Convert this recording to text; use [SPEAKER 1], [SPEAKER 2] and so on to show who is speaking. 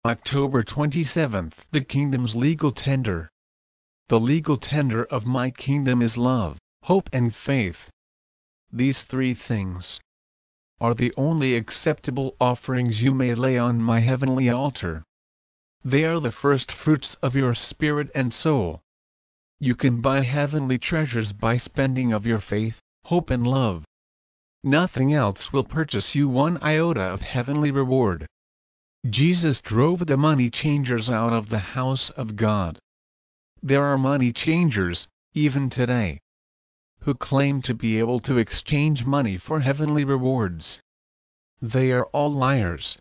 [SPEAKER 1] October 27th. The Kingdom's legal tender. The legal tender of my kingdom is love, hope and faith. These three things are the only acceptable offerings you may lay on my heavenly altar. They are the first fruits of your spirit and soul. You can buy heavenly treasures by spending of your faith, hope and love. Nothing else will purchase you one iota of heavenly reward. Jesus drove the money changers out of the house of God. There are money changers, even today, who claim to be able to exchange money for heavenly rewards. They are all liars.